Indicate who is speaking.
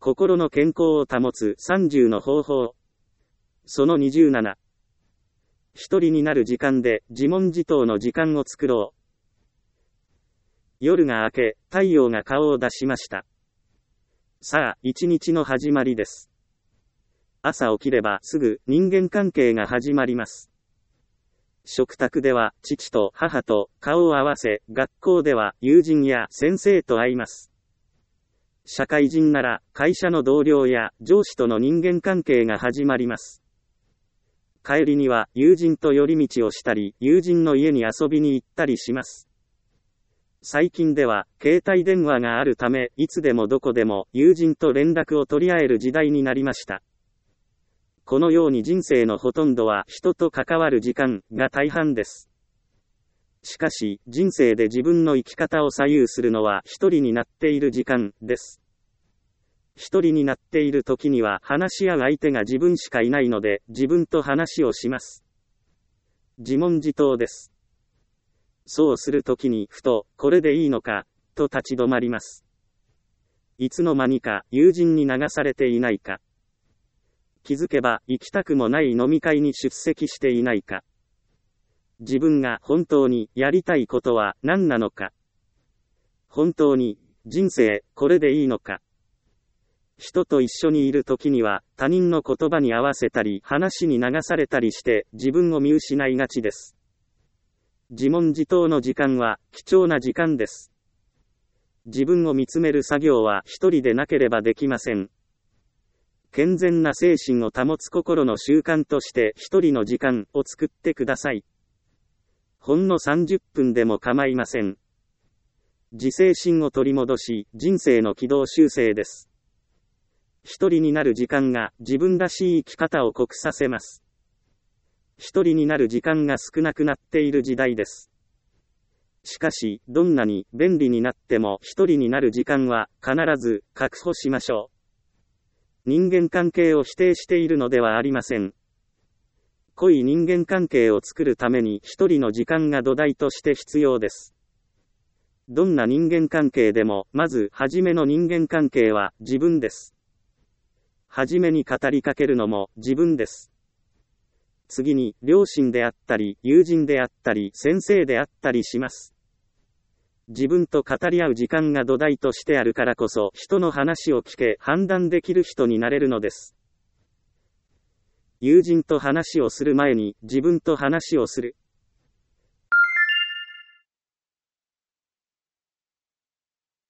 Speaker 1: 心の健康を保つ30の方法。その27。一人になる時間で自問自答の時間を作ろう。夜が明け、太陽が顔を出しました。さあ、一日の始まりです。朝起きればすぐ人間関係が始まります。食卓では父と母と顔を合わせ、学校では友人や先生と会います。社会人なら会社の同僚や上司との人間関係が始まります。帰りには友人と寄り道をしたり、友人の家に遊びに行ったりします。最近では携帯電話があるため、いつでもどこでも友人と連絡を取り合える時代になりました。このように人生のほとんどは人と関わる時間が大半です。しかし、人生で自分の生き方を左右するのは一人になっている時間です。一人になっている時には話し合う相手が自分しかいないので、自分と話をします。自問自答です。そうするときにふと、これでいいのか、と立ち止まります。いつの間にか友人に流されていないか。気づけば行きたくもない飲み会に出席していないか。自分が本当にやりたいことは何なのか。本当に人生これでいいのか。人と一緒にいるときには他人の言葉に合わせたり話に流されたりして自分を見失いがちです。自問自答の時間は貴重な時間です。自分を見つめる作業は一人でなければできません。健全な精神を保つ心の習慣として一人の時間を作ってください。ほんの30分でも構いません。自制心を取り戻し、人生の軌道修正です。一人になる時間が自分らしい生き方を濃くさせます。一人になる時間が少なくなっている時代です。しかし、どんなに便利になっても一人になる時間は必ず確保しましょう。人間関係を否定しているのではありません。濃い人間関係を作るために一人の時間が土台として必要です。どんな人間関係でも、まず初めの人間関係は自分です。初めに語りかけるのも自分です。次に両親であったり、友人であったり、先生であったりします。自分と語り合う時間が土台としてあるからこそ、人の話を聞け、判断できる人になれるのです。友人と話をする前に、自分と話をする。